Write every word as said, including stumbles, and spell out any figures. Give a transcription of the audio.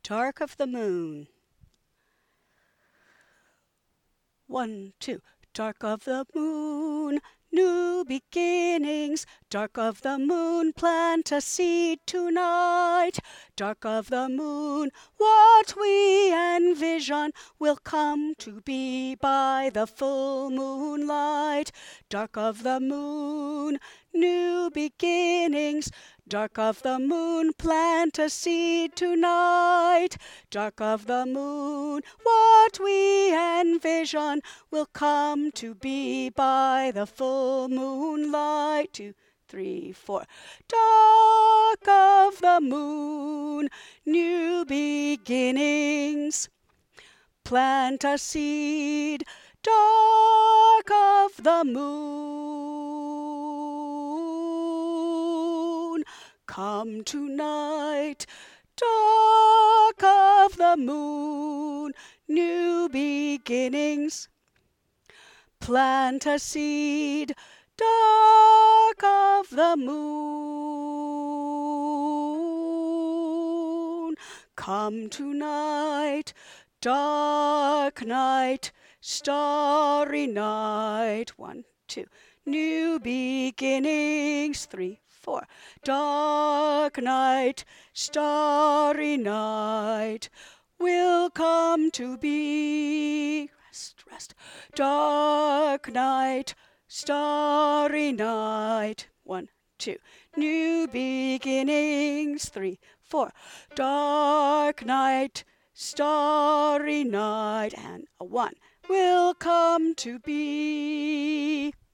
Dark of the moon. One, two. Dark of the moon, new beginnings. Dark of the moon, plant a seed tonight. Dark of the moon, what we envision will come to be by the full moonlight. Dark of the moon, new beginnings. Dark of the moon, plant a seed tonight. Dark of the moon, what we envision will come to be by the full moonlight. Two, three, four. Dark of the moon, new beginnings. Plant a seed. Dark of the moon, come tonight. Dark of the moon, new beginnings. Plant a seed. Dark of the moon, come tonight. Dark night, starry night. One, two. New beginnings. Three, four. Dark night, starry night will come to be. Rest, rest. Dark night, starry night. One, two. New beginnings. Three, four. Dark night, starry night. And a one will come to be.